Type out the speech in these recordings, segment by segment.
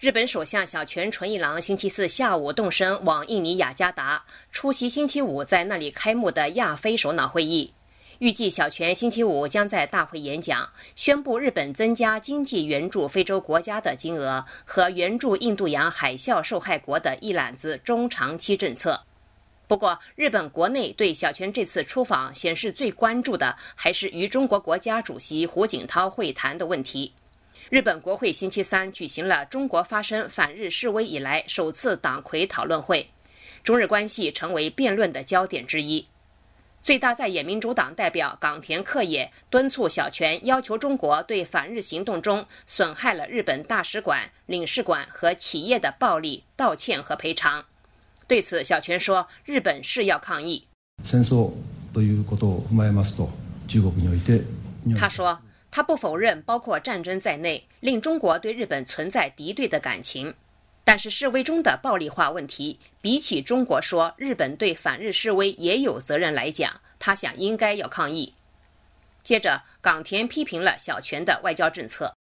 日本首相小泉纯一郎星期四下午动身往印尼雅加达，出席星期五在那里开幕的亚非首脑会议。预计小泉星期五将在大会演讲，宣布日本增加经济援助非洲国家的金额和援助印度洋海啸受害国的一揽子中长期政策。不过，日本国内对小泉这次出访显示最关注的还是与中国国家主席胡锦涛会谈的问题。日本国会星期三举行了中国发生反日示威以来首次党魁讨论会，中日关系成为辩论的焦点之一。最大在野民主党代表冈田克也敦促小泉要求中国对反日行动中损害了日本大使館、领事館和企業的暴力道歉和赔償。对此，小泉说日本是要抗議。他说他不否认包括战争在内令中国对日本存在敌对的感情，但是示威中的暴力化问题比起中国说日本对反日示威也有责任来讲，他想应该要抗议。接着，冈田批评了小泉的外交政策。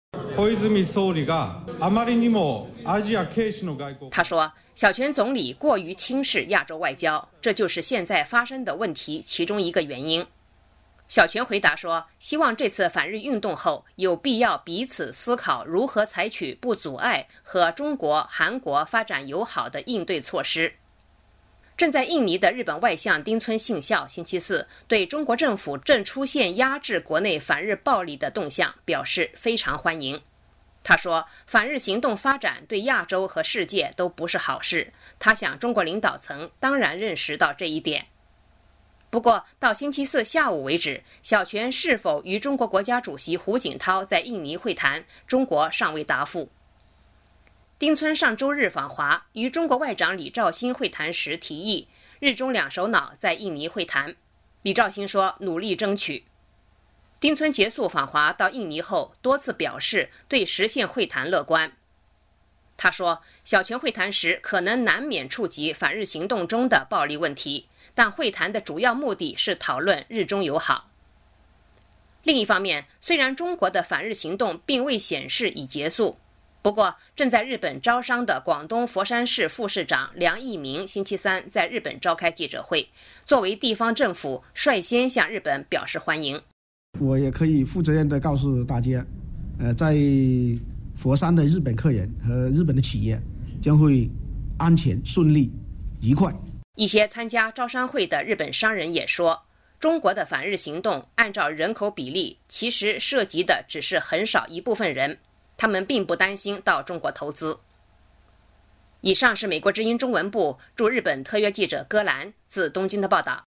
他说小泉总理过于轻视亚洲外交，这就是现在发生的问题其中一个原因。小泉回答说，希望这次反日运动后有必要彼此思考如何采取不阻碍和中国、韩国发展友好的应对措施。正在印尼的日本外相町村信孝星期四对中国政府正出现压制国内反日暴力的动向表示非常欢迎。他说，反日行动发展对亚洲和世界都不是好事，他想中国领导层当然认识到这一点。不过，到星期四下午为止，小泉是否与中国国家主席胡锦涛在印尼会谈，中国尚未答复。町村上周日访华，与中国外长李肇星会谈时提议，日中两首脑在印尼会谈。李肇星说努力争取。町村结束访华到印尼后，多次表示对实现会谈乐观。他说，小泉会谈时可能难免触及反日行动中的暴力问题，但会谈的主要目的是讨论日中友好。另一方面，虽然中国的反日行动并未显示已结束，不过正在日本招商的广东佛山市副市长梁益明星期三在日本召开记者会，作为地方政府率先向日本表示欢迎。 我也可以负责任地告诉大家，在佛山的日本客人和日本的企业将会安全、顺利、愉快。 一些参加招商会的日本商人也说，中国的反日行动按照人口比例，其实涉及的只是很少一部分人，他们并不担心到中国投资。以上是美国之音中文部驻日本特约记者戈兰自东京的报道。